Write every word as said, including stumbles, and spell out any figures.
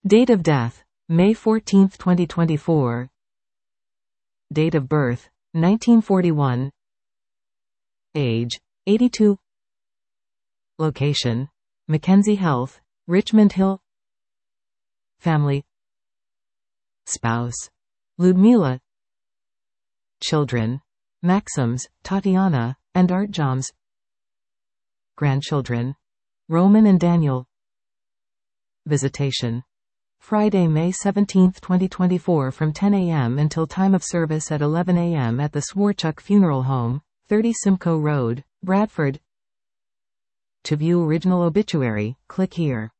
Date of death: May fourteenth, twenty twenty-four. Date of birth: nineteen forty-one. Age: eighty-two. Location: Mackenzie Health, Richmond Hill. Family: Spouse: Ludmila. Children: Maxims, Tatiana, and Artjams. Grandchildren: Roman and Daniel. Visitation: Friday, May seventeenth, twenty twenty-four from ten a m until time of service at eleven a m at the Swarchuk Funeral Home, thirty Simcoe Road, Bradford. To view original obituary, click here.